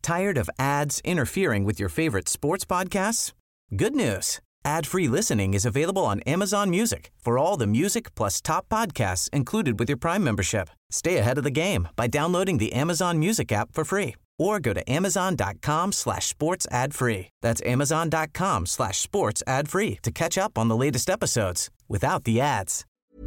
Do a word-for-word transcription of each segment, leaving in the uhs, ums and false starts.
Tired of ads interfering with your favorite sports podcasts? Good news. Ad-free listening is available on Amazon Music for all the music plus top podcasts included with your Prime membership. Stay ahead of the game by downloading the Amazon Music app for free or go to amazon.com slash sports ad free. That's amazon.com slash sports ad free to catch up on the latest episodes without the ads.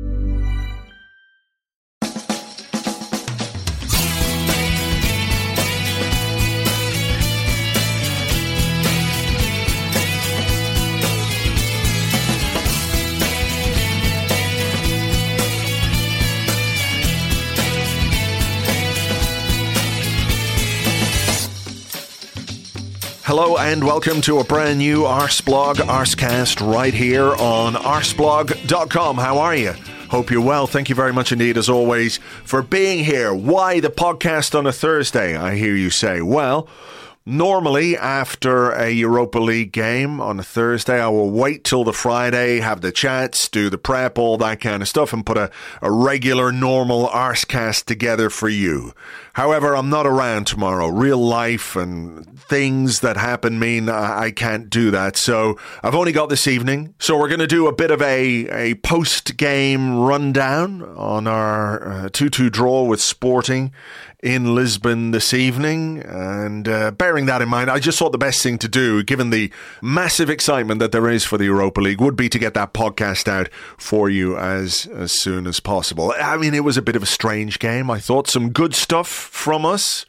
Hello and welcome to a brand new Arseblog Arsecast right here on arseblog dot com. How are you? Hope you're well. Thank you very much indeed, as always, for being here. Why the podcast on a Thursday, I hear you say? Well, normally after a Europa League game on a Thursday, I will wait till the Friday, have the chats, do the prep, all that kind of stuff, and put a, a regular, normal Arsecast together for you. However, I'm not around tomorrow. Real life and things that happen mean I can't do that. So I've only got this evening. So we're going to do a bit of a, a post-game rundown on our uh, two two draw with Sporting in Lisbon this evening. And uh, bearing that in mind, I just thought the best thing to do, given the massive excitement that there is for the Europa League, would be to get that podcast out for you as, as soon as possible. I mean, it was a bit of a strange game. I thought some good stuff from us,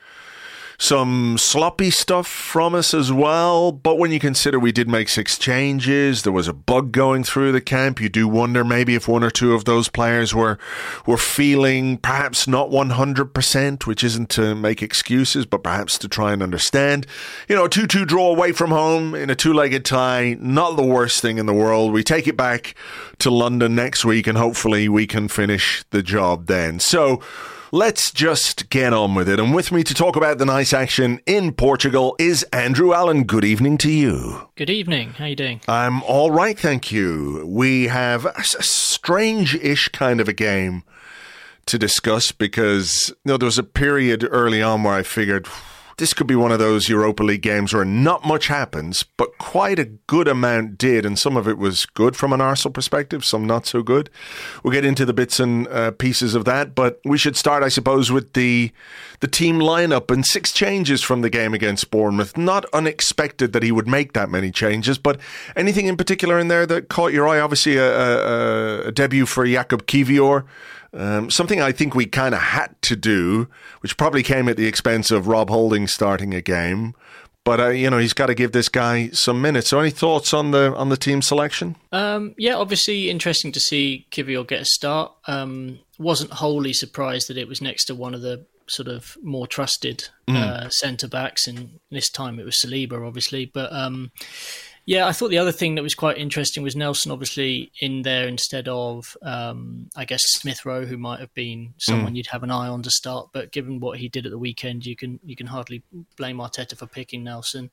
some sloppy stuff from us as well, but when you consider we did make six changes, there was a bug going through the camp, you do wonder maybe if one or two of those players were were feeling perhaps not one hundred percent, which isn't to make excuses, but perhaps to try and understand. You know, a two two draw away from home in a two-legged tie, not the worst thing in the world. We take it back to London next week and hopefully we can finish the job then. So let's just get on with it. And with me to talk about the nice action in Portugal is Andrew Allen. Good evening to you. Good evening. How are you doing? I'm all right, thank you. We have a strange-ish kind of a game to discuss because, you know, there was a period early on where I figured this could be one of those Europa League games where not much happens, but quite a good amount did, and some of it was good from an Arsenal perspective, some not so good. We'll get into the bits and uh, pieces of that, but we should start, I suppose, with the the team lineup and six changes from the game against Bournemouth. Not unexpected that he would make that many changes, but anything in particular in there that caught your eye? Obviously, a, a, a debut for Jakub Kiwior. Um, something I think we kind of had to do, which probably came at the expense of Rob Holding starting a game. But, uh, you know, he's got to give this guy some minutes. So any thoughts on the on the team selection? Um, yeah, obviously interesting to see Kiwior get a start. Um, wasn't wholly surprised that it was next to one of the sort of more trusted mm. uh, centre-backs. And this time it was Saliba, obviously. But um yeah, I thought the other thing that was quite interesting was Nelson obviously in there instead of, um, I guess, Smith Rowe, who might have been someone mm. you'd have an eye on to start. But given what he did at the weekend, you can you can hardly blame Arteta for picking Nelson.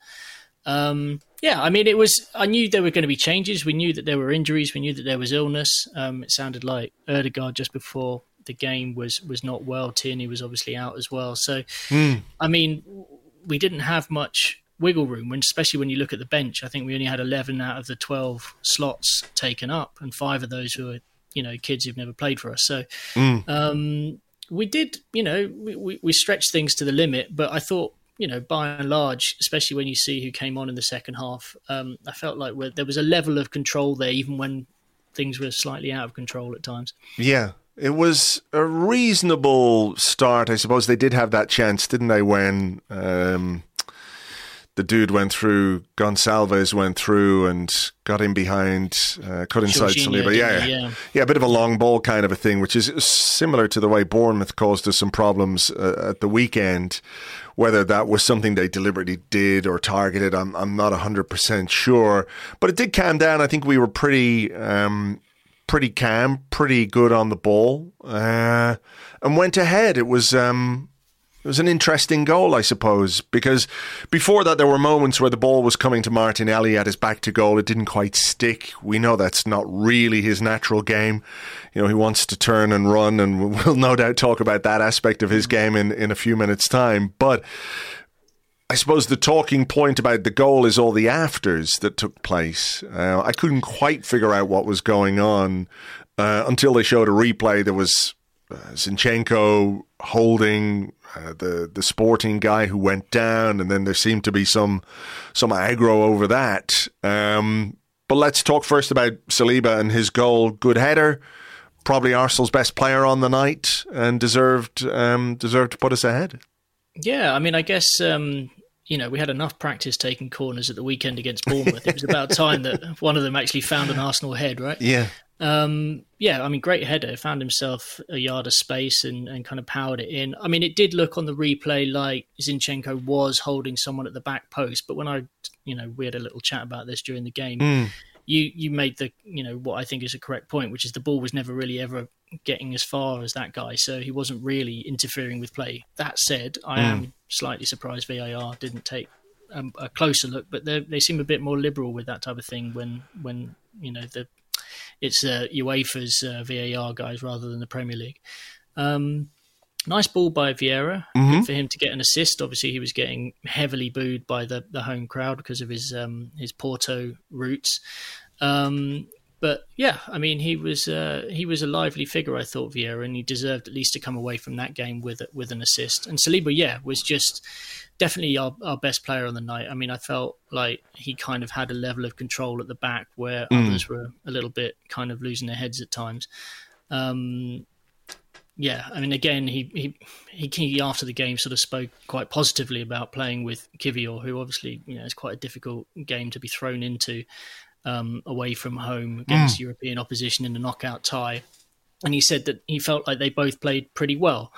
Um, yeah, I mean, it was. I knew there were going to be changes. We knew that there were injuries. We knew that there was illness. Um, it sounded like Ødegaard just before the game was was not well. Tierney was obviously out as well. So, mm. I mean, we didn't have much wiggle room, when, especially when you look at the bench. I think we only had eleven out of the twelve slots taken up, and five of those were, you know, kids who've never played for us. So mm. um, we did, you know, we, we, we stretched things to the limit, but I thought, you know, by and large, especially when you see who came on in the second half, um, I felt like there was a level of control there, even when things were slightly out of control at times. Yeah. It was a reasonable start. I suppose they did have that chance, didn't they, when um, the dude went through, Gonçalves went through and got in behind, uh, cut inside Saliba. Yeah, yeah, yeah, a bit of a long ball kind of a thing, which is similar to the way Bournemouth caused us some problems uh, at the weekend. Whether that was something they deliberately did or targeted, I'm I'm not one hundred percent sure. But it did calm down. I think we were pretty um, pretty calm, pretty good on the ball, uh, and went ahead. It was... Um, It was an interesting goal, I suppose, because before that there were moments where the ball was coming to Martinelli at his back to goal. It didn't quite stick. We know that's not really his natural game. You know, he wants to turn and run, and we'll no doubt talk about that aspect of his game in, in a few minutes' time. But I suppose the talking point about the goal is all the afters that took place. Uh, I couldn't quite figure out what was going on uh, until they showed a replay. There was uh, Zinchenko holding uh, the the Sporting guy who went down, and then there seemed to be some some aggro over that. Um, but let's talk first about Saliba and his goal. Good header, probably Arsenal's best player on the night, and deserved um, deserved to put us ahead. Yeah, I mean, I guess. Um... You know, we had enough practice taking corners at the weekend against Bournemouth. It was about time that one of them actually found an Arsenal head, right? Yeah. Um, yeah, I mean, great header. Found himself a yard of space and, and kind of powered it in. I mean, it did look on the replay like Zinchenko was holding someone at the back post. But when I, you know, we had a little chat about this during the game, mm. you, you made the, you know, what I think is a correct point, which is the ball was never really ever getting as far as that guy. So he wasn't really interfering with play. That said, I mm. am slightly surprised V A R didn't take um, a closer look, but they seem a bit more liberal with that type of thing when, when you know, the it's uh, UEFA's uh, V A R guys rather than the Premier League. Um, nice ball by Vieira mm-hmm. for him to get an assist. Obviously, he was getting heavily booed by the, the home crowd because of his um, his Porto roots. Um, But yeah, I mean, he was uh, he was a lively figure, I thought, Vieira, and he deserved at least to come away from that game with with an assist. And Saliba, yeah, was just definitely our, our best player on the night. I mean, I felt like he kind of had a level of control at the back where mm. others were a little bit kind of losing their heads at times. Um, yeah, I mean, again, he, he he he after the game sort of spoke quite positively about playing with Kiwior, who obviously, you know, is quite a difficult game to be thrown into. Um, away from home against mm. European opposition in the knockout tie. And he said that he felt like they both played pretty well.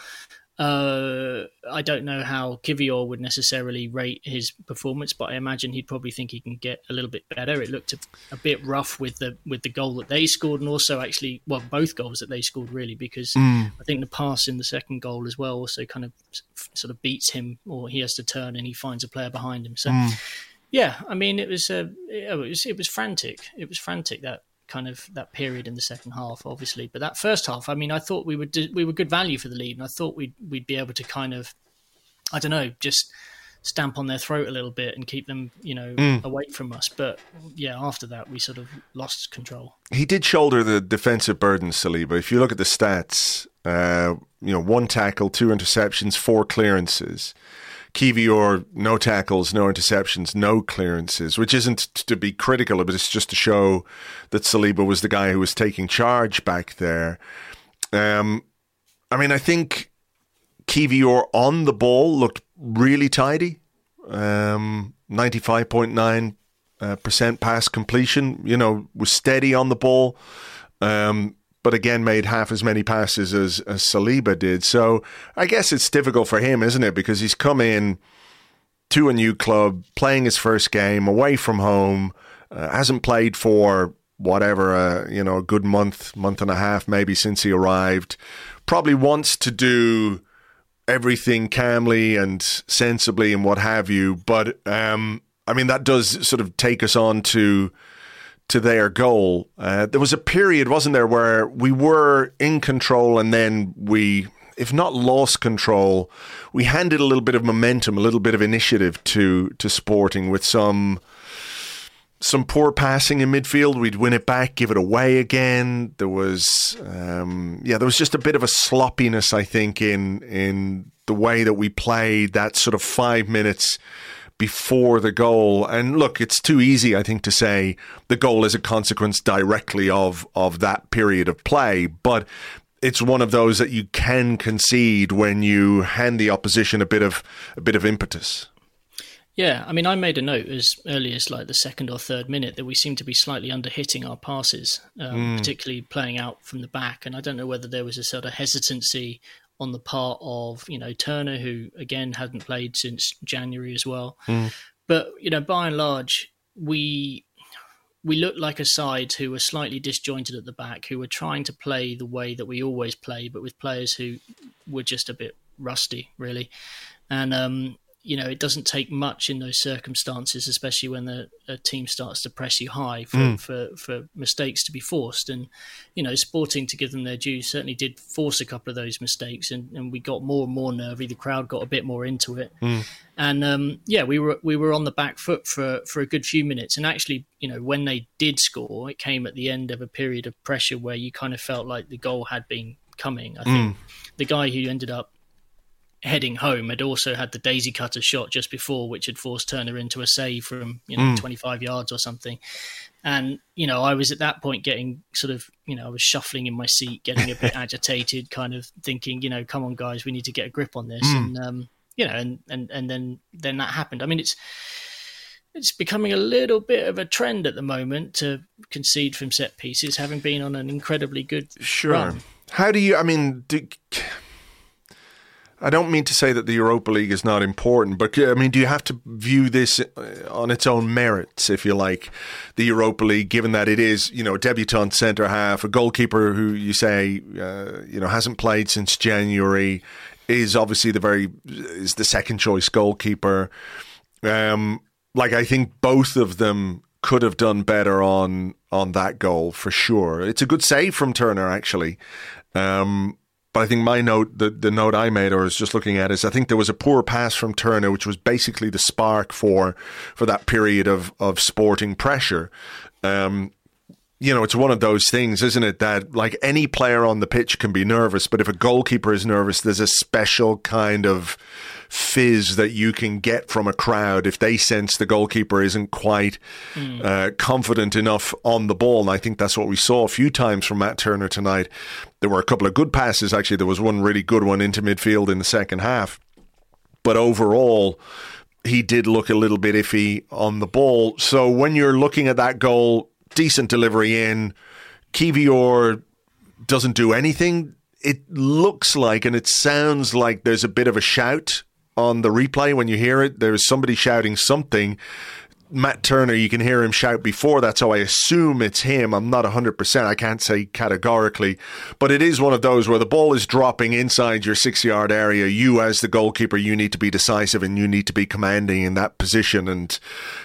Uh, I don't know how Kiwior would necessarily rate his performance, but I imagine he'd probably think he can get a little bit better. It looked a, a bit rough with the with the goal that they scored, and also actually, well, both goals that they scored really, because mm. I think the pass in the second goal as well also kind of sort of beats him, or he has to turn and he finds a player behind him. So mm. Yeah, I mean, it was, uh, it was it was frantic. It was frantic, that kind of that period in the second half, obviously. But that first half, I mean, I thought we would do, we were good value for the lead, and I thought we'd we'd be able to kind of, I don't know, just stamp on their throat a little bit and keep them, you know, mm. away from us. But yeah, after that, we sort of lost control. He did shoulder the defensive burden, Saliba. If you look at the stats, uh, you know, one tackle, two interceptions, four clearances. Kiwior, no tackles, no interceptions, no clearances, which isn't to be critical, but it's just to show that Saliba was the guy who was taking charge back there. Um, I mean, I think Kiwior on the ball looked really tidy. Um, ninety-five point nine percent pass completion, you know, was steady on the ball. Um, but again, made half as many passes as, as Saliba did. So I guess it's difficult for him, isn't it? Because he's come in to a new club, playing his first game away from home, uh, hasn't played for whatever, uh, you know, a good month, month and a half maybe since he arrived. Probably wants to do everything calmly and sensibly and what have you. But, um, I mean, that does sort of take us on to... to their goal. Uh, there was a period, wasn't there, where we were in control and then we, if not lost control, we handed a little bit of momentum, a little bit of initiative to to Sporting with some some poor passing in midfield. We'd win it back, give it away again. There was, um, yeah, there was just a bit of a sloppiness, I think, in in the way that we played that sort of five minutes before the goal. And look, it's too easy, I think, to say the goal is a consequence directly of of that period of play, but it's one of those that you can concede when you hand the opposition a bit of a bit of impetus. Yeah, I mean, I made a note as early as like the second or third minute that we seem to be slightly under-hitting our passes, um, mm. particularly playing out from the back. And I don't know whether there was a sort of hesitancy on the part of, you know, Turner, who, again, hadn't played since January as well. Mm. But, you know, by and large, we we looked like a side who were slightly disjointed at the back, who were trying to play the way that we always play, but with players who were just a bit rusty, really. And, um, you know, it doesn't take much in those circumstances, especially when the a team starts to press you high for, mm. for, for mistakes to be forced. And, you know, Sporting, to give them their due, certainly did force a couple of those mistakes, and, and we got more and more nervy. The crowd got a bit more into it. Mm. And, um, yeah, we were we were on the back foot for, for a good few minutes. And actually, you know, when they did score, it came at the end of a period of pressure where you kind of felt like the goal had been coming. I think mm. the guy who ended up heading home had also had the daisy cutter shot just before, which had forced Turner into a save from, you know, mm. twenty-five yards or something. And, you know, I was at that point getting sort of, you know, I was shuffling in my seat, getting a bit agitated, kind of thinking, you know, come on, guys, we need to get a grip on this. Mm. And, um, you know, and, and, and then, then that happened. I mean, it's, it's becoming a little bit of a trend at the moment to concede from set pieces, having been on an incredibly good sure. run. How do you, I mean, do, I don't mean to say that the Europa League is not important, but I mean, do you have to view this on its own merits, if you like, the Europa League, given that it is, you know, a debutant centre half, a goalkeeper who you say, uh, you know, hasn't played since January, is obviously the very, is the second choice goalkeeper. Um, like, I think both of them could have done better on, on that goal for sure. It's a good save from Turner, actually. Um, But I think my note, the, the note I made, or was just looking at, is I think there was a poor pass from Turner, which was basically the spark for for that period of, of Sporting pressure. Um, you know, it's one of those things, isn't it, that like any player on the pitch can be nervous, but if a goalkeeper is nervous, there's a special kind of fizz that you can get from a crowd if they sense the goalkeeper isn't quite mm. uh, confident enough on the ball. And I think that's what we saw a few times from Matt Turner tonight. There were a couple of good passes, actually. There was one really good one into midfield in the second half. But overall, he did look a little bit iffy on the ball. So when you're looking at that goal, decent delivery in, Kiwior doesn't do anything. It looks like, and it sounds like there's a bit of a shout on the replay when you hear it. There's somebody shouting something. Matt Turner, you can hear him shout before that, so I assume it's him. I'm not one hundred percent. I can't say categorically. But it is one of those where the ball is dropping inside your six-yard area. You, as the goalkeeper, you need to be decisive and you need to be commanding in that position. And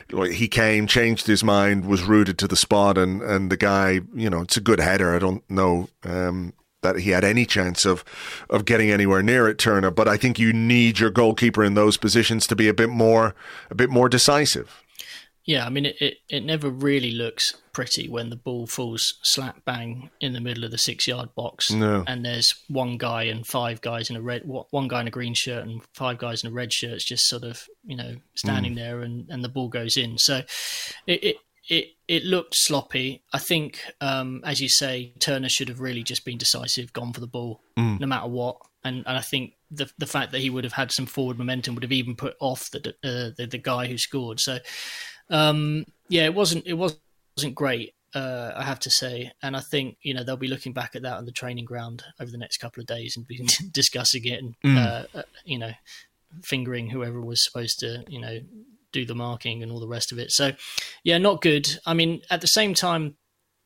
he came, changed his mind, was rooted to the spot, and, and the guy, you know, it's a good header. I don't know um, that he had any chance of of getting anywhere near it, Turner. But I think you need your goalkeeper in those positions to be a bit more a bit more decisive. Yeah, I mean, it, it, it never really looks pretty when the ball falls slap bang in the middle of the six-yard box. No. And there's one guy and five guys in a red, one guy in a green shirt and five guys in a red shirt just sort of, you know, standing mm. there, and, and the ball goes in. So it, it It it looked sloppy. I think, um, as you say, Turner should have really just been decisive, gone for the ball, mm. no matter what. And, and I think the the fact that he would have had some forward momentum would have even put off the uh, the, the guy who scored. So, um, yeah, it wasn't it wasn't great, uh, I have to say. And I think, you know, they'll be looking back at that on the training ground over the next couple of days and be discussing it and mm. uh, uh, you know, fingering whoever was supposed to, you know, do the marking and all the rest of it. So, yeah, not good. I mean, at the same time,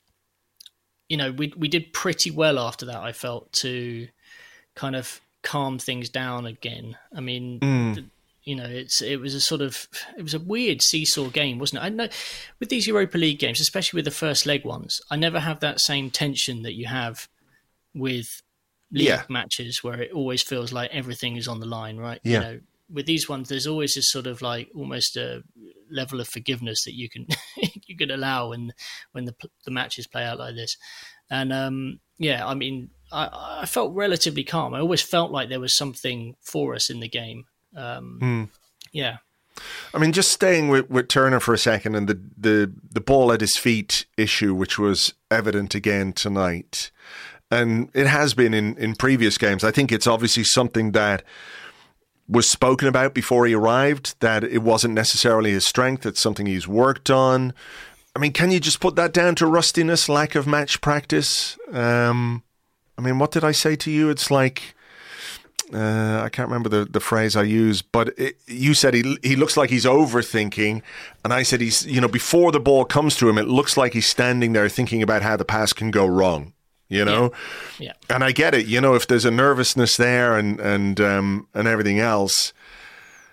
you know, we we did pretty well after that, I felt, to kind of calm things down again. I mean, mm. the, you know, it's it was a sort of, it was a weird seesaw game, wasn't it? I know with these Europa League games, especially with the first leg ones, I never have that same tension that you have with league yeah. matches where it always feels like everything is on the line, right? Yeah. You know, with these ones, there's always this sort of like almost a level of forgiveness that you can you can allow when when the the matches play out like this. And um, yeah, I mean, I, I felt relatively calm. I always felt like there was something for us in the game. Um, mm. Yeah. I mean, just staying with, with Turner for a second, and the, the, the ball at his feet issue, which was evident again tonight. And it has been in, in previous games. I think it's obviously something that was spoken about before he arrived, that it wasn't necessarily his strength. It's something he's worked on. I mean, can you just put that down to rustiness, lack of match practice? Um, I mean, what did I say to you? It's like, uh, I can't remember the, the phrase I used, but it, you said he he looks like he's overthinking. And I said he's, you know, before the ball comes to him, it looks like he's standing there thinking about how the pass can go wrong. You know, yeah. yeah. And I get it. You know, if there's a nervousness there and and um, and everything else,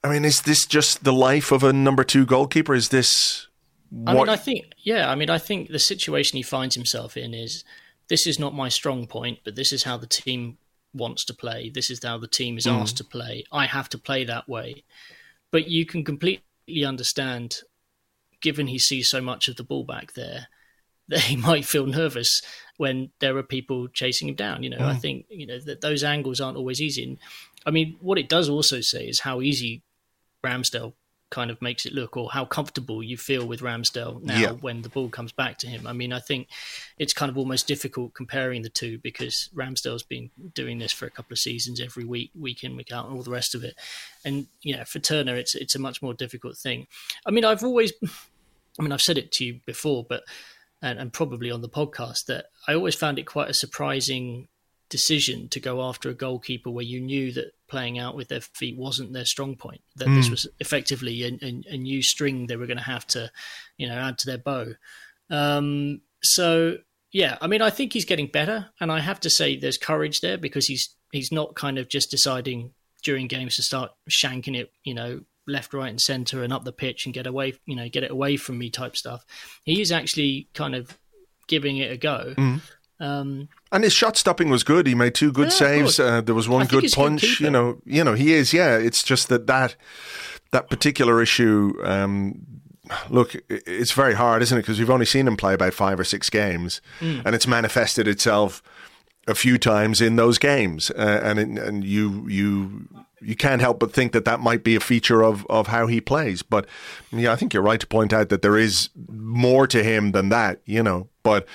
I mean, is this just the life of a number two goalkeeper? Is this what... I mean, I think, yeah, I mean, I think the situation he finds himself in is, this is not my strong point, but this is how the team wants to play. This is how the team is mm. asked to play. I have to play that way. But you can completely understand, given he sees so much of the ball back there, that he might feel nervous when there are people chasing him down. You know, mm. I think, you know, that those angles aren't always easy. And I mean, what it does also say is how easy Ramsdale kind of makes it look, or how comfortable you feel with Ramsdale now yeah. when the ball comes back to him. I mean, I think it's kind of almost difficult comparing the two, because Ramsdale's been doing this for a couple of seasons every week, week in, week out, and all the rest of it. And, you know, for Turner, it's it's a much more difficult thing. I mean, I've always, I mean, I've said it to you before, but, and, and probably on the podcast, that I always found it quite a surprising decision to go after a goalkeeper where you knew that playing out with their feet wasn't their strong point, that mm. this was effectively a, a, a new string they were going to have to, you know, add to their bow. Um, so, yeah, I mean, I think he's getting better, and I have to say there's courage there, because he's he's not kind of just deciding during games to start shanking it, you know, left, right and centre and up the pitch and get away, you know, get it away from me type stuff. He is actually kind of giving it a go. Mm. Um, and his shot stopping was good. He made two good yeah, saves. Uh, there was one good punch. You know, you know, he is. Yeah, it's just that that that particular issue. Um, look, it's very hard, isn't it? Because we've only seen him play about five or six games, mm. and it's manifested itself a few times in those games. Uh, and it, and you you you can't help but think that that might be a feature of of how he plays. But yeah, I think you're right to point out that there is more to him than that. You know, but.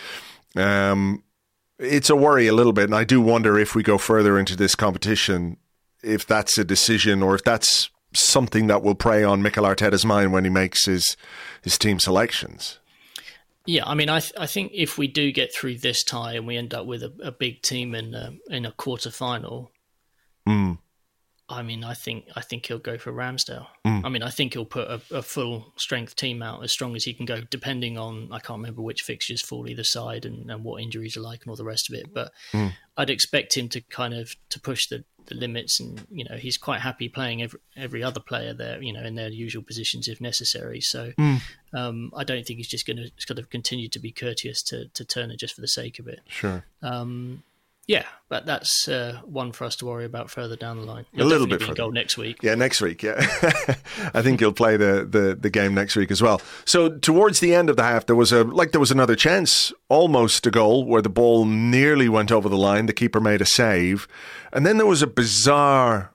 Um, It's a worry a little bit, and I do wonder if we go further into this competition, if that's a decision or if that's something that will prey on Mikel Arteta's mind when he makes his his team selections. Yeah, I mean, I th- I think if we do get through this tie and we end up with a, a big team in a, in a quarter final, mm. I mean, I think I think he'll go for Ramsdale. Mm. I mean, I think he'll put a, a full strength team out as strong as he can go, depending on, I can't remember which fixtures fall either side and, and what injuries are like and all the rest of it. But mm. I'd expect him to kind of to push the, the limits, and you know, he's quite happy playing every every other player there, you know, in their usual positions if necessary. So mm. um, I don't think he's just going to kind of continue to be courteous to to Turner just for the sake of it. Sure. Um, Yeah, but that's uh, one for us to worry about further down the line. He'll a little bit further. Goal next week. Yeah, next week. Yeah, I think he'll play the, the the game next week as well. So towards the end of the half, there was a like there was another chance, almost a goal, where the ball nearly went over the line. The keeper made a save, and then there was a bizarre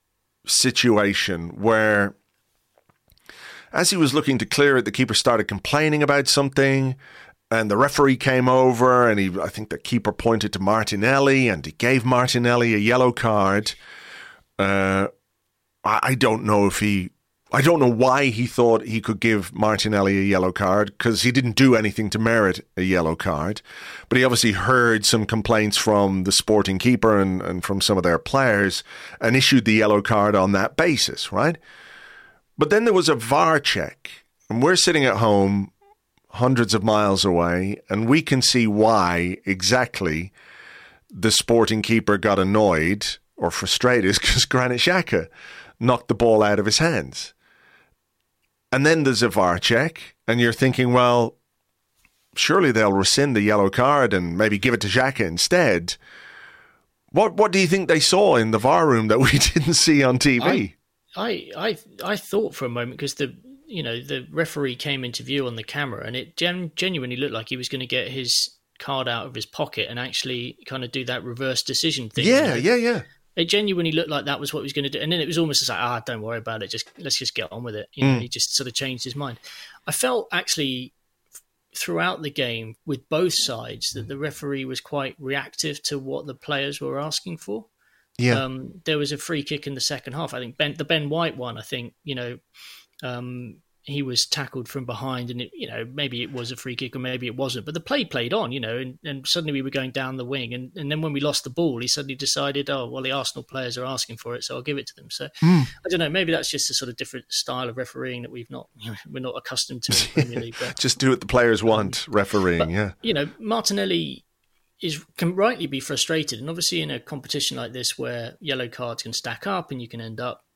situation where, as he was looking to clear it, the keeper started complaining about something. And the referee came over, and he, I think the keeper pointed to Martinelli, and he gave Martinelli a yellow card. Uh, I don't know if he, I don't know why he thought he could give Martinelli a yellow card, because he didn't do anything to merit a yellow card. But he obviously heard some complaints from the Sporting keeper and, and from some of their players, and issued the yellow card on that basis, right? But then there was a V A R check, and we're sitting at home hundreds of miles away, and we can see why exactly the Sporting keeper got annoyed or frustrated, because Granit Xhaka knocked the ball out of his hands. And then there's a V A R check, and you're thinking, well, surely they'll rescind the yellow card and maybe give it to Xhaka instead. What what do you think they saw in the V A R room that we didn't see on T V? I I I, I thought for a moment, because the you know, the referee came into view on the camera, and it gen- genuinely looked like he was going to get his card out of his pocket and actually kind of do that reverse decision thing. Yeah, you know? yeah, yeah. It genuinely looked like that was what he was going to do. And then it was almost like, ah, don't worry about it. Just let's just get on with it. You know, mm. he just sort of changed his mind. I felt actually throughout the game with both sides that the referee was quite reactive to what the players were asking for. Yeah. Um, there was a free kick in the second half. I think Ben, the Ben White one, I think, you know, um, he was tackled from behind, and it, you know, maybe it was a free kick or maybe it wasn't, but the play played on, you know, and, and suddenly we were going down the wing, and, and then when we lost the ball, he suddenly decided, oh, well, the Arsenal players are asking for it, so I'll give it to them. So mm. I don't know, maybe that's just a sort of different style of refereeing that we've not, you know, we're not accustomed to in the Premier League. But, just do what the players want, um, refereeing, but, yeah. You know, Martinelli is can rightly be frustrated, and obviously in a competition like this where yellow cards can stack up and you can end up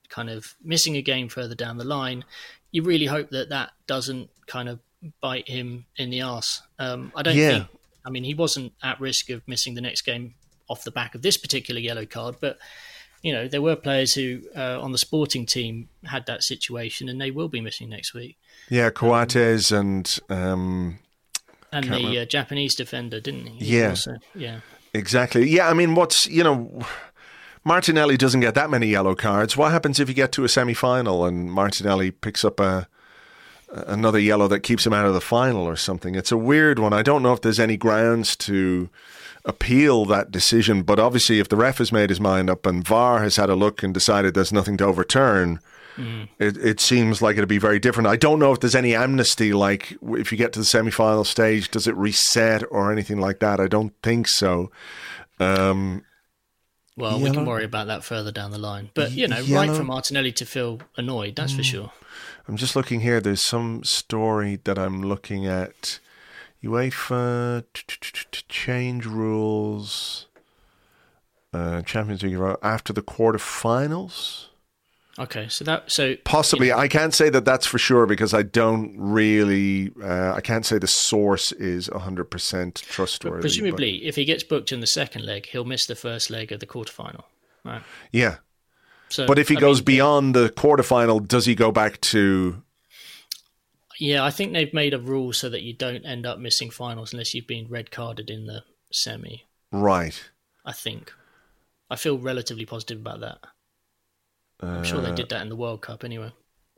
kind of missing a game further down the line, you really hope that that doesn't kind of bite him in the arse. Um, I don't yeah. think, I mean, he wasn't at risk of missing the next game off the back of this particular yellow card, but, you know, there were players who uh, on the Sporting team had that situation, and they will be missing next week. Yeah, Coates um, and... Um, and the uh, Japanese defender, didn't he? he yeah. Also, yeah. Exactly. Yeah, I mean, what's, you know... Martinelli doesn't get that many yellow cards. What happens if you get to a semi-final and Martinelli picks up a another yellow that keeps him out of the final or something? It's a weird one. I don't know if there's any grounds to appeal that decision, but obviously if the ref has made his mind up and V A R has had a look and decided there's nothing to overturn, mm. it, it seems like it'd be very different. I don't know if there's any amnesty, like if you get to the semi-final stage, does it reset or anything like that? I don't think so. Um Well, yellow. We can worry about that further down the line. But, you know, yellow. Right for Martinelli to feel annoyed, that's mm. for sure. I'm just looking here. There's some story that I'm looking at. UEFA to change rules. Uh, Champions League after the quarterfinals. Okay, so that so possibly you know, I can't say that that's for sure because I don't really uh, I can't say the source is one hundred percent trustworthy. Presumably, but. If he gets booked in the second leg, he'll miss the first leg of the quarterfinal, right? Yeah. So, but if he I goes mean, beyond the quarterfinal, does he go back to? Yeah, I think they've made a rule so that you don't end up missing finals unless you've been red carded in the semi. Right. I think. I feel relatively positive about that. I'm sure they did that in the World Cup anyway.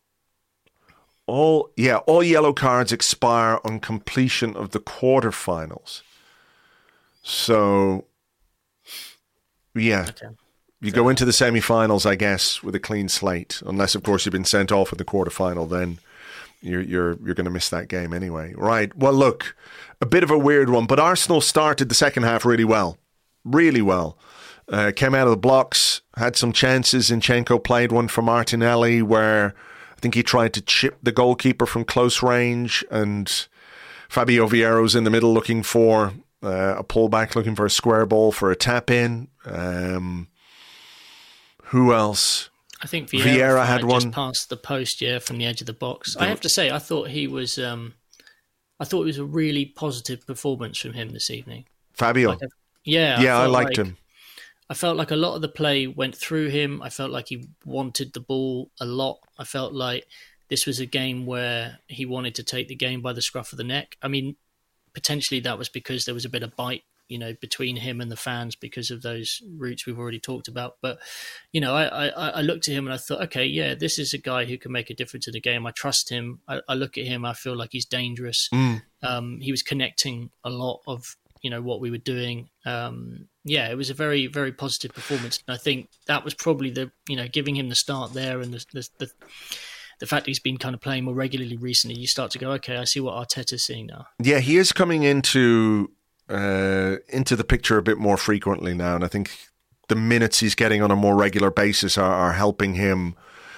All yeah, all yellow cards expire on completion of the quarterfinals. So, yeah, okay. you so, go into the semi-finals, I guess, with a clean slate, unless, of course, you've been sent off in the quarterfinal. Then you're you're you're going to miss that game anyway, right? Well, look, a bit of a weird one, but Arsenal started the second half really well, really well. Uh, came out of the blocks, had some chances. Zinchenko played one for Martinelli where I think he tried to chip the goalkeeper from close range, and Fabio Vieira's in the middle looking for uh, a pullback, looking for a square ball for a tap-in. Um, who else? I think Vieira, Vieira had just one. Past the post, yeah, from the edge of the box. I have to say, I thought he was... Um, I thought it was a really positive performance from him this evening. Fabio? Like a, yeah. Yeah, I, I liked like, him. I felt like a lot of the play went through him. I felt like he wanted the ball a lot. I felt like this was a game where he wanted to take the game by the scruff of the neck. I mean, potentially that was because there was a bit of bite, you know, between him and the fans because of those routes we've already talked about. But, you know, I, I, I looked at him and I thought, okay, yeah, this is a guy who can make a difference in the game. I trust him. I, I look at him. I feel like he's dangerous. Mm. Um, he was connecting a lot of, you know, what we were doing. Um, yeah, it was a very, very positive performance. And I think that was probably the, you know, giving him the start there and the, the, the, the fact he's been kind of playing more regularly recently, you start to go, okay, I see what Arteta's seeing now. Yeah, he is coming into uh, into the picture a bit more frequently now. And I think the minutes he's getting on a more regular basis are, are helping him,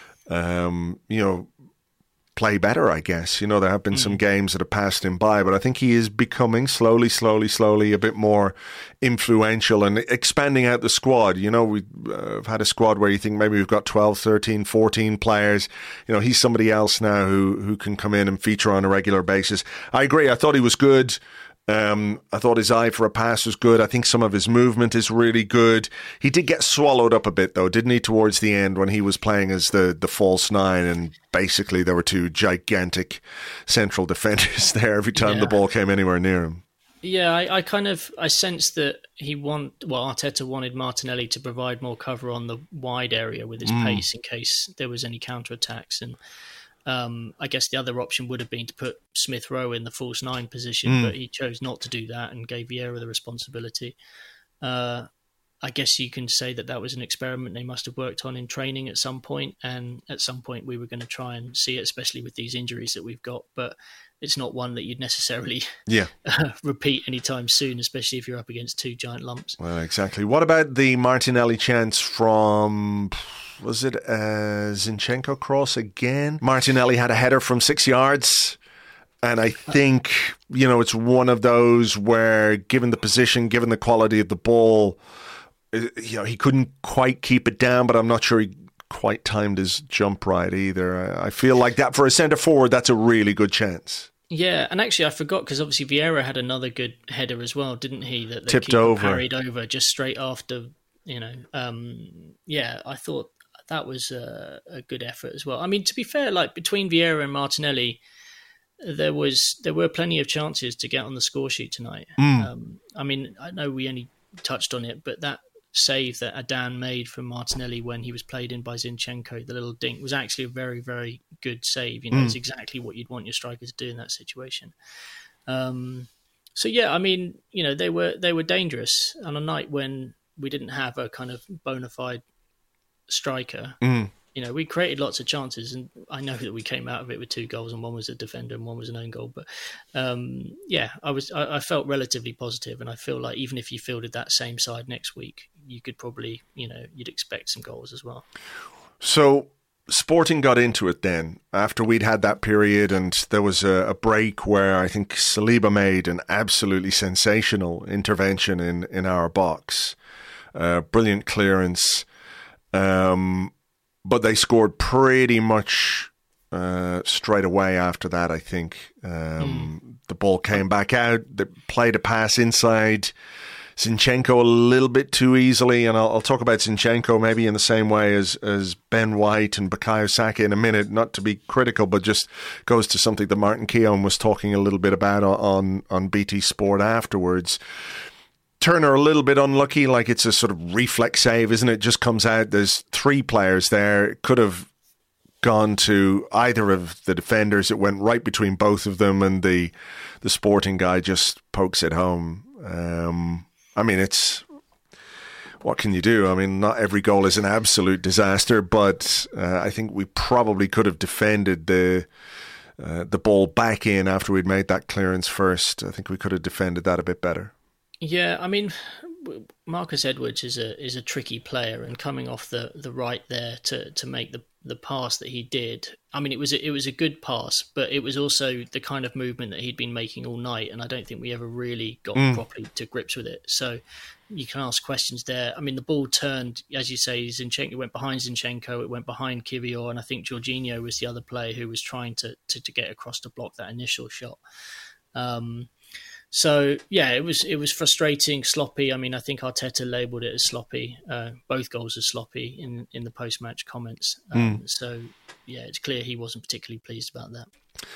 um, you know, play better, I guess. You know, there have been mm. some games that have passed him by, but I think he is becoming slowly, slowly, slowly a bit more influential and expanding out the squad. You know, we've uh, had a squad where you think maybe we've got twelve, thirteen, fourteen players. You know, he's somebody else now who, who can come in and feature on a regular basis. I agree. I thought he was good. Um, I thought his eye for a pass was good. I think some of his movement is really good. He did get swallowed up a bit, though, didn't he, towards the end when he was playing as the, the false nine, and basically there were two gigantic central defenders there every time yeah. the ball came anywhere near him. Yeah, I, I kind of I sensed that he want well Arteta wanted Martinelli to provide more cover on the wide area with his mm. pace in case there was any counterattacks, and Um, I guess the other option would have been to put Smith Rowe in the false nine position, mm. but he chose not to do that and gave Vieira the responsibility. Uh, I guess you can say that that was an experiment they must have worked on in training at some point, and at some point we were going to try and see it, especially with these injuries that we've got. But it's not one that you'd necessarily yeah. repeat anytime soon, especially if you're up against two giant lumps. Well, exactly. What about the Martinelli chance from... Was it a Zinchenko cross again? Martinelli had a header from six yards. And I think, you know, it's one of those where, given the position, given the quality of the ball, you know, he couldn't quite keep it down, but I'm not sure he quite timed his jump right either. I feel like that for a centre forward, that's a really good chance. Yeah, and actually I forgot because obviously Vieira had another good header as well, didn't he? That the tipped keeper over, parried over just straight after. You know, um, yeah, I thought that was a, a good effort as well. I mean, to be fair, like between Vieira and Martinelli, there was there were plenty of chances to get on the score sheet tonight. Mm. Um, I mean, I know we only touched on it, but that save that Adan made from Martinelli when he was played in by Zinchenko, the little dink, was actually a very, very good save. You know, mm. It's exactly what you'd want your striker to do in that situation. Um, so yeah, I mean, you know, they were they were dangerous on a night when we didn't have a kind of bona fide striker. Mm. You know, we created lots of chances, and I know that we came out of it with two goals, and one was a defender and one was an own goal. But um, yeah, I was I, I felt relatively positive, and I feel like even if you fielded that same side next week, you could probably, you know, you'd expect some goals as well. So Sporting got into it then after we'd had that period, and there was a, a break where I think Saliba made an absolutely sensational intervention in in our box, uh, brilliant clearance. Um, But they scored pretty much uh, straight away after that, I think. Um, mm. The ball came back out. They played a pass inside Zinchenko a little bit too easily. And I'll, I'll talk about Zinchenko maybe in the same way as, as Ben White and Bukayo Saka in a minute. Not to be critical, but just goes to something that Martin Keown was talking a little bit about on, on B T Sport afterwards. Turner a little bit unlucky, like it's a sort of reflex save, isn't it? Just comes out. There's three players there. It could have gone to either of the defenders. It went right between both of them, and the the Sporting guy just pokes it home. Um, I mean, it's what can you do? I mean, not every goal is an absolute disaster, but uh, I think we probably could have defended the uh, the ball back in after we'd made that clearance first. I think we could have defended that a bit better. Yeah, I mean, Marcus Edwards is a is a tricky player, and coming off the, the right there to, to make the, the pass that he did. I mean, it was a, it was a good pass, but it was also the kind of movement that he'd been making all night, and I don't think we ever really got mm. properly to grips with it. So you can ask questions there. I mean, the ball turned, as you say, Zinchenko, it went behind Zinchenko, it went behind Kiwior, and I think Jorginho was the other player who was trying to to, to get across to block that initial shot. Um, So yeah, it was it was frustrating, sloppy. I mean, I think Arteta labelled it as sloppy. Uh, both goals as sloppy in in the post match comments. Um, mm. So yeah, it's clear he wasn't particularly pleased about that.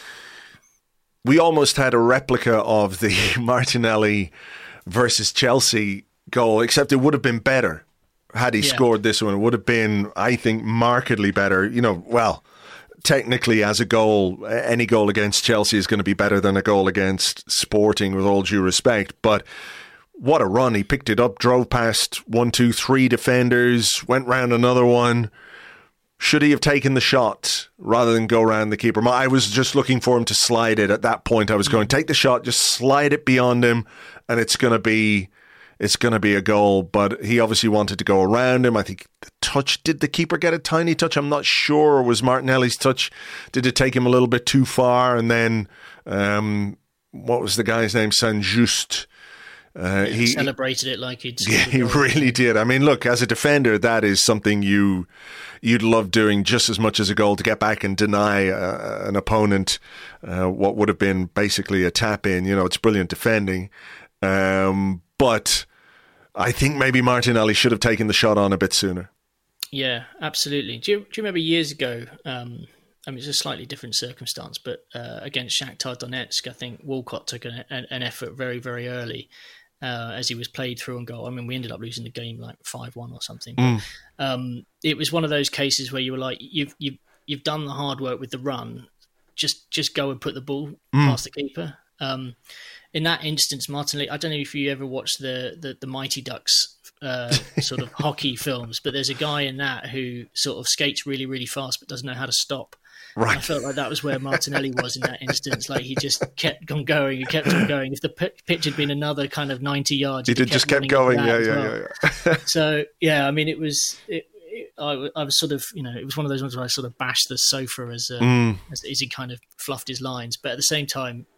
We almost had a replica of the Martinelli versus Chelsea goal, except it would have been better had he yeah. scored this one. It would have been, I think, markedly better. You know, well. Technically, as a goal, any goal against Chelsea is going to be better than a goal against Sporting, with all due respect. But what a run. He picked it up, drove past one, two, three defenders, went round another one. Should he have taken the shot rather than go round the keeper? I was just looking for him to slide it. At that point, I was going, take the shot, just slide it beyond him, and it's going to be... It's going to be a goal, but he obviously wanted to go around him. I think the touch, did the keeper get a tiny touch? I'm not sure. Was Martinelli's touch, did it take him a little bit too far? And then, um, what was the guy's name? Saint-Just. Uh, yeah, he celebrated it like he'd... Yeah, he really did. I mean, look, as a defender, that is something you, you'd love doing just as much as a goal, to get back and deny uh, an opponent uh, what would have been basically a tap-in. You know, it's brilliant defending. Um But I think maybe Martinelli should have taken the shot on a bit sooner. Yeah, absolutely. Do you, do you remember years ago, um, I mean, it's a slightly different circumstance, but uh, against Shakhtar Donetsk, I think Walcott took an, an effort very, very early uh, as he was played through and goal. I mean, we ended up losing the game like five one or something. Mm. But, um, it was one of those cases where you were like, you've, you've, you've done the hard work with the run. Just, just go and put the ball mm. past the keeper. Um, in that instance, Martinelli, I don't know if you ever watched the the, the Mighty Ducks uh, sort of hockey films, but there's a guy in that who sort of skates really, really fast but doesn't know how to stop. Right. And I felt like that was where Martinelli was in that instance. Like he just kept on going and kept on going. If the p- pitch had been another kind of ninety yards, he did just kept going. Yeah, yeah, well. yeah, yeah. So yeah, I mean, it was. It, it, I, I was sort of, you know, it was one of those ones where I sort of bashed the sofa as, a, mm. as as he kind of fluffed his lines, but at the same time,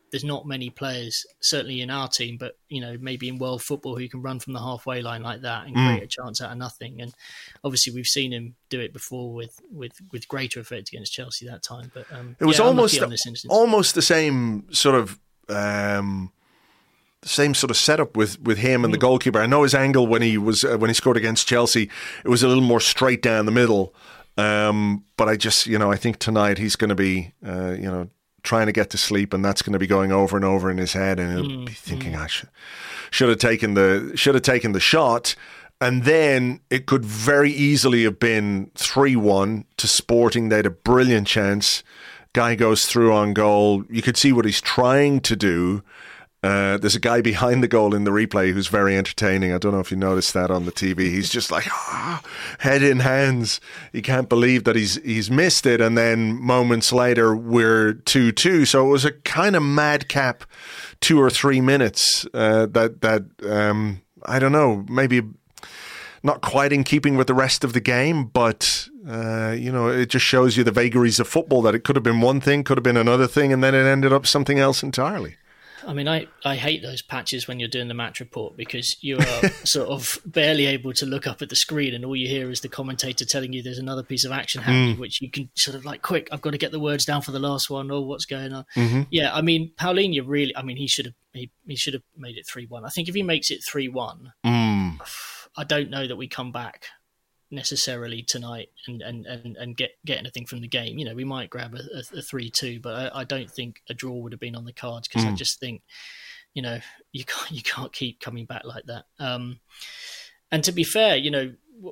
there's not many players, certainly in our team, but you know, maybe in world football, who can run from the halfway line like that and Mm. create a chance out of nothing. And obviously, we've seen him do it before with with, with greater effect against Chelsea that time. But um, it was yeah, almost on this instance. almost the same sort of. Um, The same sort of setup with, with him and the goalkeeper. I know his angle when he was uh, when he scored against Chelsea, it was a little more straight down the middle. Um, but I just, you know, I think tonight he's going to be, uh, you know, trying to get to sleep, and that's going to be going over and over in his head, and he'll mm, be thinking, mm. "I should should have taken the should have taken the shot." And then it could very easily have been three one to Sporting. They had a brilliant chance. Guy goes through on goal. You could see what he's trying to do. Uh, there's a guy behind the goal in the replay who's very entertaining. I don't know if you noticed that on the T V. He's just like, ah, head in hands. He can't believe that he's he's missed it. And then moments later, we're two two. So it was a kind of madcap two or three minutes uh, that, that um, I don't know, maybe not quite in keeping with the rest of the game, but, uh, you know, it just shows you the vagaries of football, that it could have been one thing, could have been another thing, and then it ended up something else entirely. I mean, I, I hate those patches when you're doing the match report, because you are sort of barely able to look up at the screen, and all you hear is the commentator telling you there's another piece of action happening, mm. which you can sort of like, quick, I've got to get the words down for the last one. Oh, what's going on? Mm-hmm. Yeah, I mean, Paulinho really, I mean, he should have he, he should have made it three one. I think if he makes it three one, mm. I don't know that we come back necessarily tonight and, and, and, and get, get anything from the game. You know, we might grab a, a three two, but I, I don't think a draw would have been on the cards, because mm. I just think, you know, you can't you can't keep coming back like that. Um, and to be fair, you know,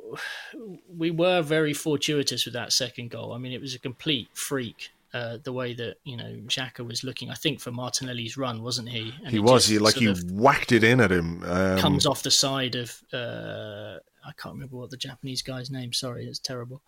we were very fortuitous with that second goal. I mean, it was a complete freak. Uh, the way that, you know, Xhaka was looking, I think, for Martinelli's run, wasn't he? And he was. He like he whacked it in at him. Um, comes off the side of uh, I can't remember what the Japanese guy's name. Sorry, it's terrible.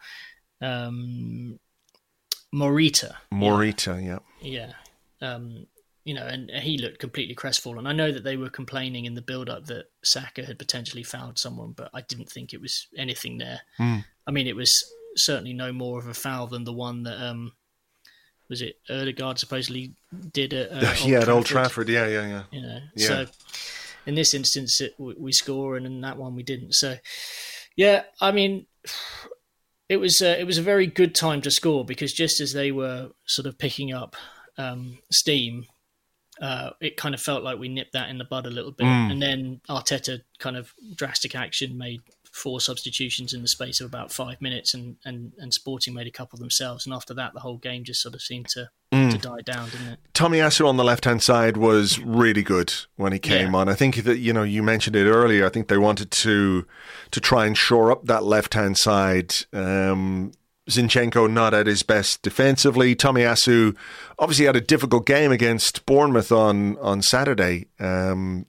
Um, Morita. Morita, yeah, yeah. yeah. Um, you know, and he looked completely crestfallen. I know that they were complaining in the build-up that Saka had potentially fouled someone, but I didn't think it was anything there. Mm. I mean, it was certainly no more of a foul than the one that. Um, Was it Ødegaard supposedly did at uh, Old yeah, at Trafford? Old Trafford, yeah, yeah, yeah. You know, yeah. So in this instance, it, we score, and in that one we didn't. So, yeah, I mean, it was uh, it was a very good time to score, because just as they were sort of picking up um, steam, uh, it kind of felt like we nipped that in the bud a little bit, mm. and then Arteta kind of drastic action made four substitutions in the space of about five minutes, and, and, and Sporting made a couple themselves. And after that, the whole game just sort of seemed to, mm. to die down, didn't it? Tomiyasu on the left-hand side was really good when he came yeah. on. I think that, you know, you mentioned it earlier. I think they wanted to to try and shore up that left-hand side. Um, Zinchenko not at his best defensively. Tomiyasu obviously had a difficult game against Bournemouth on, on Saturday. Um,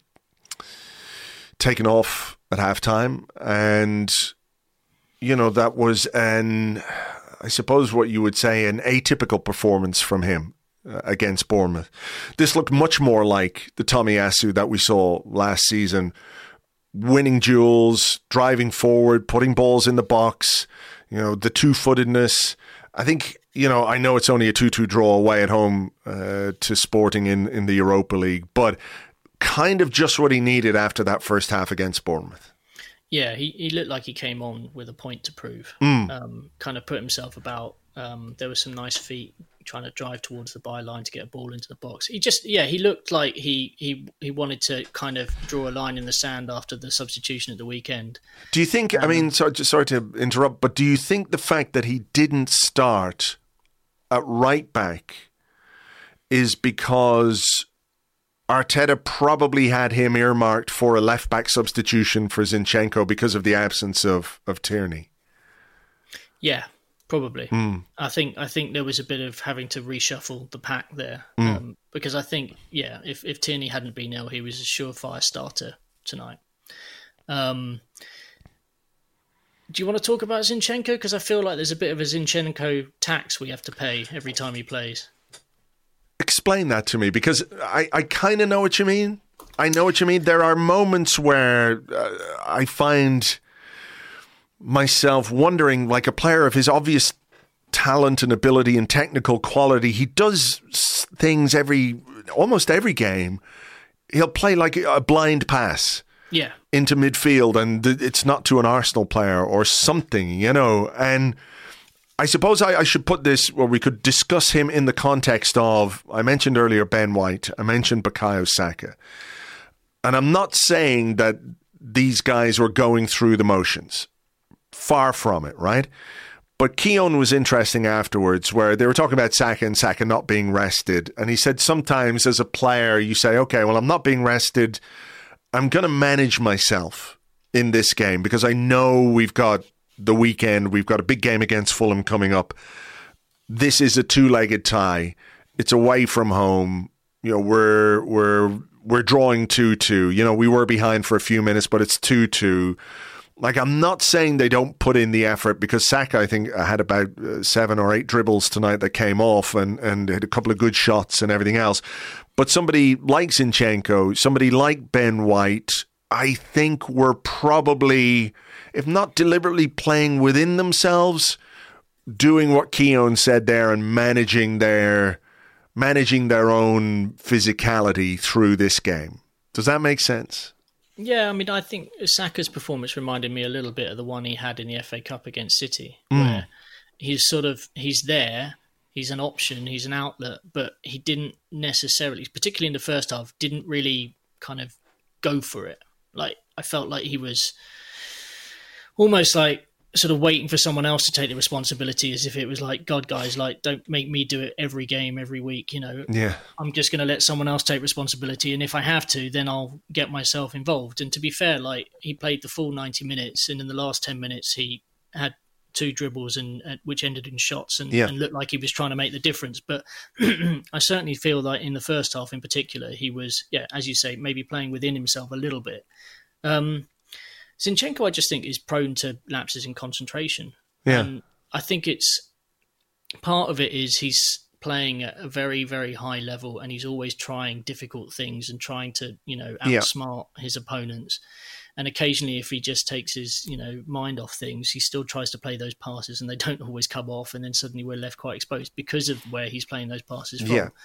taken off at halftime, and you know, that was an, I suppose what you would say, an atypical performance from him uh, against Bournemouth. This looked much more like the Tomiyasu that we saw last season, winning duels, driving forward, putting balls in the box, you know, the two-footedness. I think, you know, I know it's only a two two draw away at home uh, to Sporting in, in the Europa League, but kind of just what he needed after that first half against Bournemouth. Yeah, he, he looked like he came on with a point to prove. Mm. Um, kind of put himself about. Um, there were some nice feet trying to drive towards the byline to get a ball into the box. He just, yeah, he looked like he, he, he wanted to kind of draw a line in the sand after the substitution at the weekend. Do you think, um, I mean, sorry, sorry to interrupt, but do you think the fact that he didn't start at right back is because Arteta probably had him earmarked for a left-back substitution for Zinchenko because of the absence of, of Tierney? Yeah, probably. Mm. I think I think there was a bit of having to reshuffle the pack there. Mm. Um, because I think, yeah, if, if Tierney hadn't been ill, he was a surefire starter tonight. Um, do you want to talk about Zinchenko? Because I feel like there's a bit of a Zinchenko tax we have to pay every time he plays. Explain that to me, because I, I kind of know what you mean. I know what you mean. There are moments where uh, I find myself wondering, like a player of his obvious talent and ability and technical quality, he does things every almost every game, he'll play like a blind pass. Yeah. Into midfield, and it's not to an Arsenal player or something, you know. And I suppose I, I should put this, or we could discuss him in the context of, I mentioned earlier Ben White, I mentioned Bukayo Saka. And I'm not saying that these guys were going through the motions. Far from it, right? But Keown was interesting afterwards, where they were talking about Saka and Saka not being rested. And he said sometimes as a player, you say, okay, well, I'm not being rested. I'm going to manage myself in this game because I know we've got the weekend. We've got a big game against Fulham coming up. This is a two-legged tie. It's away from home. You know, we're we're we're drawing two two. You know, we were behind for a few minutes, but it's two two. Like, I'm not saying they don't put in the effort, because Saka, I think, had about uh, seven or eight dribbles tonight that came off, and, and had a couple of good shots and everything else. But somebody like Zinchenko, somebody like Ben White, I think were probably, if not deliberately playing within themselves, doing what Keown said there and managing their managing their own physicality through this game. Does that make sense? Yeah, I mean, I think Saka's performance reminded me a little bit of the one he had in the F A Cup against City, mm. where he's sort of, he's there, he's an option, he's an outlet, but he didn't necessarily, particularly in the first half, didn't really kind of go for it. Like, I felt like he was almost like sort of waiting for someone else to take the responsibility, as if it was like, God, guys, like, don't make me do it every game, every week, you know. Yeah. I'm just going to let someone else take responsibility, and if I have to, then I'll get myself involved. And to be fair, like, he played the full ninety minutes, and in the last ten minutes, he had two dribbles, and uh, which ended in shots, and, yeah. and looked like he was trying to make the difference. But I certainly feel like in the first half in particular, he was, yeah, as you say, maybe playing within himself a little bit. Um, Zinchenko, I just think, is prone to lapses in concentration. Yeah. And I think it's part of it is he's playing at a very, very high level, and he's always trying difficult things and trying to, you know, outsmart yeah. his opponents. And occasionally, if he just takes his, you know, mind off things, he still tries to play those passes, and they don't always come off. And then suddenly we're left quite exposed because of where he's playing those passes from. Yeah.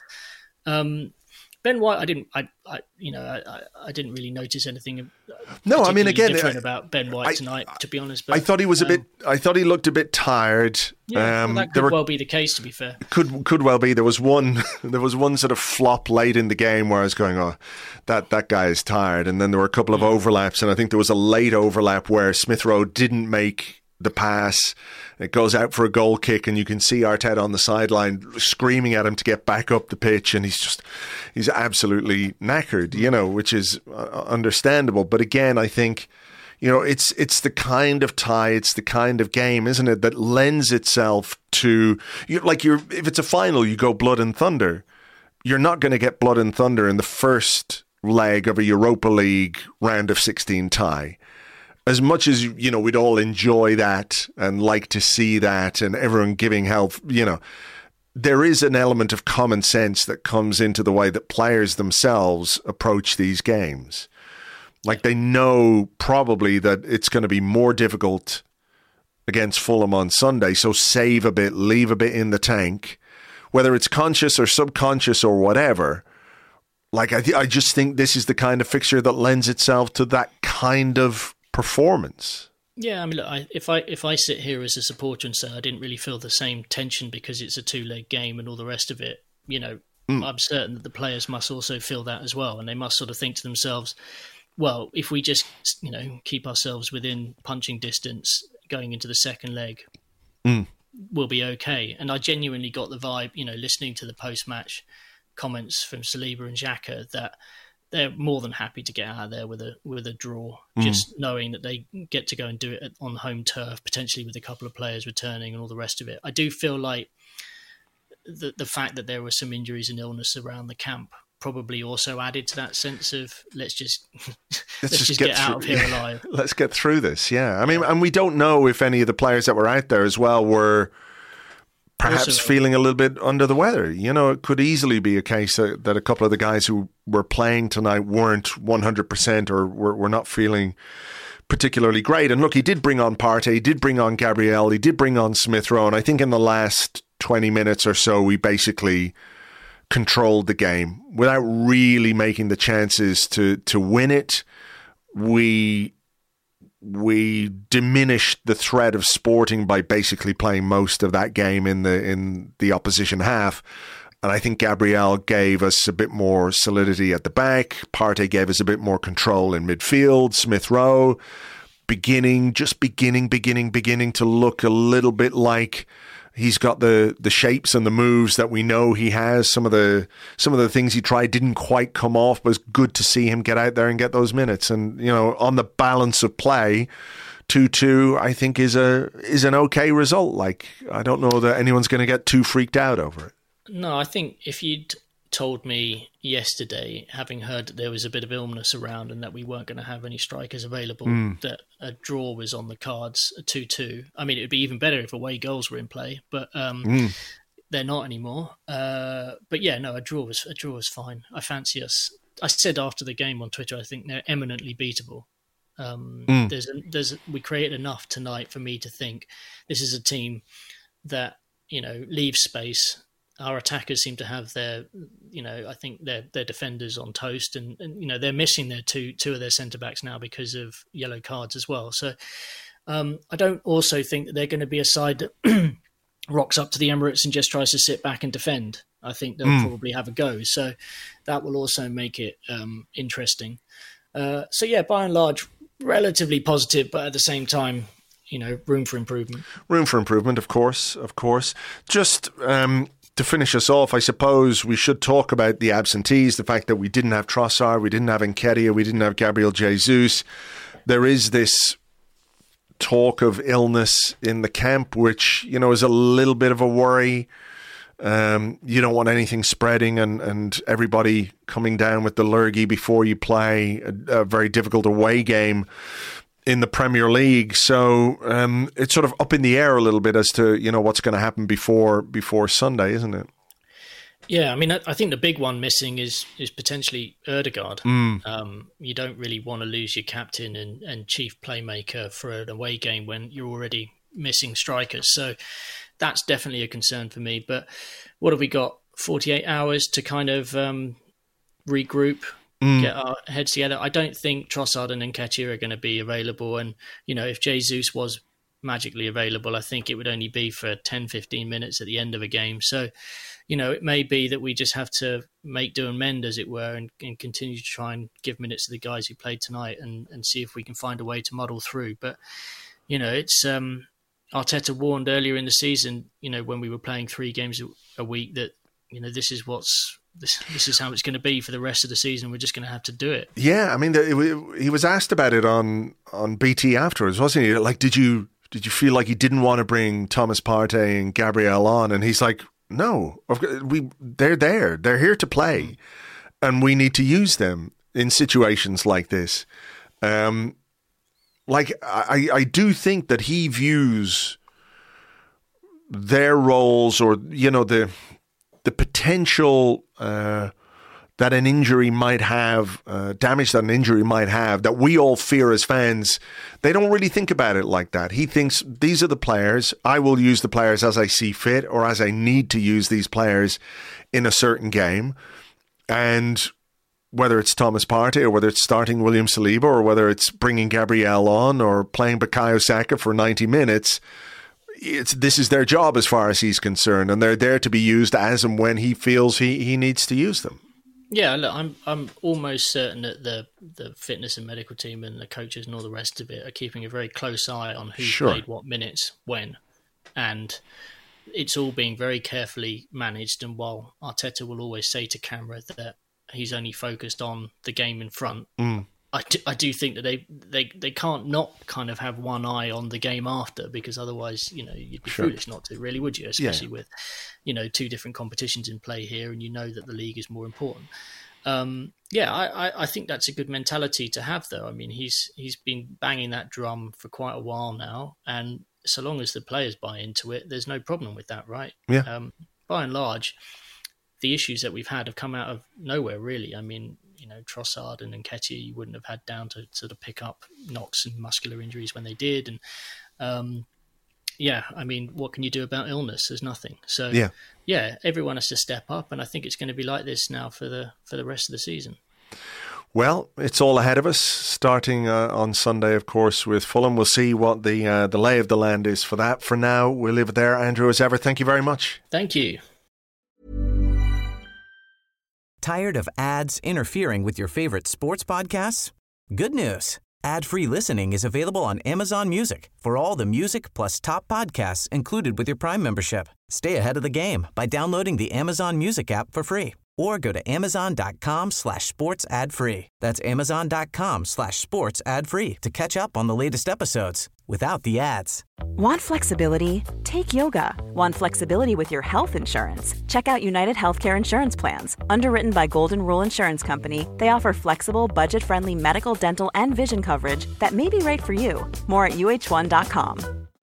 Um, Ben White, I didn't, I, I you know, I, I didn't really notice anything. No, I mean, again, different I, about Ben White I, tonight, to be honest. But, I thought he was um, a bit. I thought he looked a bit tired. Yeah, um, well, that could were, well be the case. To be fair, could could well be. There was one. There was one sort of flop late in the game where I was going, "Oh, that that guy is tired." And then there were a couple of mm. overlaps, and I think there was a late overlap where Smith Rowe didn't make the pass. It goes out for a goal kick, and you can see Arteta on the sideline screaming at him to get back up the pitch, and he's just, he's absolutely knackered, you know, which is uh, understandable. But again, I think, you know, it's it's the kind of tie, it's the kind of game, isn't it, that lends itself to, you, like, you're if it's a final, you go blood and thunder. You're not going to get blood and thunder in the first leg of a Europa League round of sixteen tie. As much as, you know, we'd all enjoy that and like to see that and everyone giving help, you know, there is an element of common sense that comes into the way that players themselves approach these games. Like, they know probably that it's going to be more difficult against Fulham on Sunday, so save a bit, leave a bit in the tank, whether it's conscious or subconscious or whatever. Like, I, th- I just think this is the kind of fixture that lends itself to that kind of performance. Yeah, I mean, look, I, if I if I sit here as a supporter and say I didn't really feel the same tension because it's a two-leg game and all the rest of it, you know, mm. I'm certain that the players must also feel that as well, and they must sort of think to themselves, well, if we just, you know, keep ourselves within punching distance going into the second leg, mm. we'll be okay. And I genuinely got the vibe, you know, listening to the post-match comments from Saliba and Xhaka, that they're more than happy to get out of there with a with a draw, mm. just knowing that they get to go and do it on home turf, potentially with a couple of players returning and all the rest of it. I do feel like the the fact that there were some injuries and illness around the camp probably also added to that sense of let's just let's, let's just, just get, get out of here yeah. alive. Let's get through this. Yeah, I mean, yeah. and we don't know if any of the players that were out there as well were perhaps also, feeling a little bit under the weather. You know, it could easily be a case that, that a couple of the guys who were playing tonight weren't one hundred percent or were, were not feeling particularly great. And look, he did bring on Partey, he did bring on Gabriel, he did bring on Smith Rowe. And I think in the last twenty minutes or so, we basically controlled the game without really making the chances to to win it. We we diminished the threat of Sporting by basically playing most of that game in the in the opposition half. And I think Gabriel gave us a bit more solidity at the back. Partey gave us a bit more control in midfield. Smith Rowe beginning, just beginning, beginning, beginning to look a little bit like he's got the, the shapes and the moves that we know he has. Some of the some of the things he tried didn't quite come off, but it was good to see him get out there and get those minutes. And, you know, on the balance of play, two two, I think, is a is an okay result. Like, I don't know that anyone's going to get too freaked out over it. No, I think if you'd told me yesterday, having heard that there was a bit of illness around and that we weren't going to have any strikers available, mm. that a draw was on the cards, a two two. I mean, it would be even better if away goals were in play, but um, mm. they're not anymore. Uh, but yeah, no, a draw was a draw was fine. I fancy us. I said after the game on Twitter, I think they're eminently beatable. Um, mm. There's a, there's we created enough tonight for me to think this is a team that, you know, leaves space. Our attackers seem to have their, you know, I think their their defenders on toast, and, and you know they're missing their two two of their centre backs now because of yellow cards as well. So um, I don't also think that they're going to be a side that rocks up to the Emirates and just tries to sit back and defend. I think they'll mm. probably have a go. So that will also make it um, interesting. Uh, so yeah, by and large, relatively positive, but at the same time, you know, room for improvement. Room for improvement, of course, of course. Just. Um To finish us off, I suppose we should talk about the absentees, the fact that we didn't have Trossard, we didn't have Nketiah, we didn't have Gabriel Jesus. There is this talk of illness in the camp, which, you know, is a little bit of a worry. Um, you don't want anything spreading and, and everybody coming down with the lurgy before you play a, a very difficult away game in the Premier League. So um, it's sort of up in the air a little bit as to, you know, what's going to happen before before Sunday, isn't it? Yeah, I mean, I think the big one missing is is potentially Ødegaard. Mm. Um, you don't really want to lose your captain and, and chief playmaker for an away game when you're already missing strikers. So that's definitely a concern for me. But what have we got? forty-eight hours to kind of um, regroup, Mm. get our heads together. I don't think Trossard and Nketiah are going to be available. And, you know, if Jesus was magically available, I think it would only be for ten, fifteen minutes at the end of a game. So, you know, it may be that we just have to make do and mend, as it were, and, and continue to try and give minutes to the guys who played tonight and, and see if we can find a way to muddle through. But, you know, it's um, Arteta warned earlier in the season, you know, when we were playing three games a week that, you know, this is what's This, this is how it's going to be for the rest of the season. We're just going to have to do it. Yeah, I mean, it, it, he was asked about it on, on B T afterwards, wasn't he? Like, did you did you feel like he didn't want to bring Thomas Partey and Gabriel on? And he's like, no, we they're there, they're here to play, and we need to use them in situations like this. Um, like, I I do think that he views their roles, or you know the. the potential uh, that an injury might have, uh, damage that an injury might have, that we all fear as fans, they don't really think about it like that. He thinks, these are the players, I will use the players as I see fit, or as I need to use these players in a certain game. And whether it's Thomas Partey, or whether it's starting William Saliba, or whether it's bringing Gabriel on, or playing Bukayo Saka for ninety minutes, It's this is their job as far as he's concerned, and they're there to be used as and when he feels he, he needs to use them. Yeah, look, I'm I'm almost certain that the the fitness and medical team and the coaches and all the rest of it are keeping a very close eye on who sure. played what minutes when, and it's all being very carefully managed. And while Arteta will always say to camera that he's only focused on the game in front, mm. I do, I do think that they, they, they can't not kind of have one eye on the game after, because otherwise, you know, you'd be sure. foolish not to, really, would you? Especially yeah. with, you know, two different competitions in play here, and you know that the league is more important. Um, yeah, I, I, I think that's a good mentality to have, though. I mean, he's he's been banging that drum for quite a while now, and so long as the players buy into it, there's no problem with that, right? Yeah. Um, by and large, the issues that we've had have come out of nowhere, really. I mean, you know, Trossard and Nketiah, you wouldn't have had down to sort of pick up knocks and muscular injuries when they did. And, um, yeah, I mean, what can you do about illness? There's nothing. So yeah, yeah, everyone has to step up, and I think it's going to be like this now for the for the rest of the season. Well, it's all ahead of us, starting uh, on Sunday, of course, with Fulham. We'll see what the uh, the lay of the land is for that. For now, we'll leave it there. Andrew, as ever, thank you very much. Thank you. Tired of ads interfering with your favorite sports podcasts? Good news. Ad-free listening is available on Amazon Music for all the music plus top podcasts included with your Prime membership. Stay ahead of the game by downloading the Amazon Music app for free or go to amazon.com slash sports ad free. That's amazon.com slash sports ad free to catch up on the latest episodes without the ads. Want flexibility? Take yoga. Want flexibility with your health insurance? Check out United Healthcare Insurance Plans. Underwritten by Golden Rule Insurance Company, they offer flexible, budget-friendly medical, dental, and vision coverage that may be right for you. More at U H one dot com.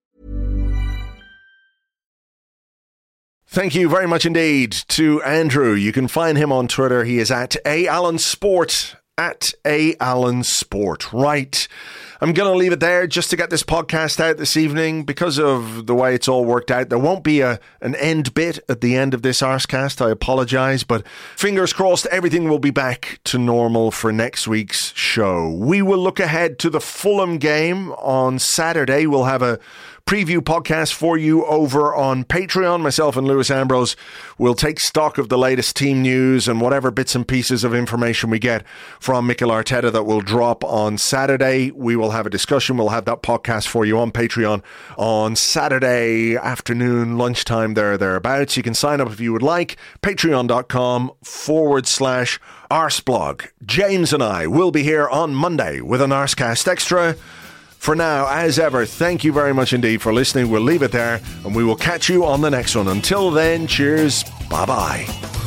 Thank you very much indeed to Andrew. You can find him on Twitter. He is at A Allen Sport. At A Allen Sport. Right. I'm going to leave it there just to get this podcast out this evening. Because of the way it's all worked out, there won't be a an end bit at the end of this Arscast. I apologise, but fingers crossed everything will be back to normal for next week's show. We will look ahead to the Fulham game on Saturday. We'll have a preview podcast for you over on Patreon. Myself and Lewis Ambrose will take stock of the latest team news and whatever bits and pieces of information we get from Mikel Arteta that will drop on Saturday. We will have a discussion. We'll have that podcast for you on Patreon on Saturday afternoon, lunchtime, there, thereabouts. You can sign up if you would like. Patreon.com forward slash Arsblog. James and I will be here on Monday with an Arscast Extra. For now, as ever, thank you very much indeed for listening. We'll leave it there, and we will catch you on the next one. Until then, cheers. Bye-bye.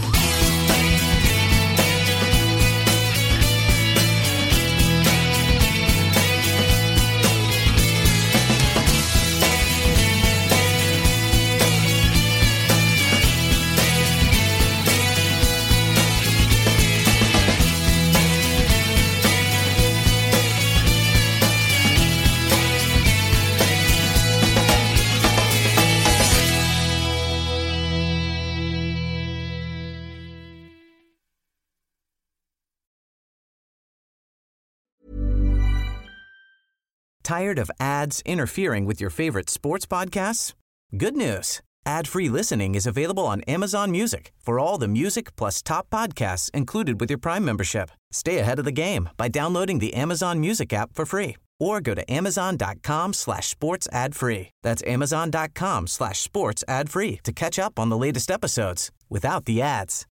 Tired of ads interfering with your favorite sports podcasts? Good news. Ad-free listening is available on Amazon Music for all the music plus top podcasts included with your Prime membership. Stay ahead of the game by downloading the Amazon Music app for free or go to amazon.com slash sports ad free. That's amazon.com slash sports ad free to catch up on the latest episodes without the ads.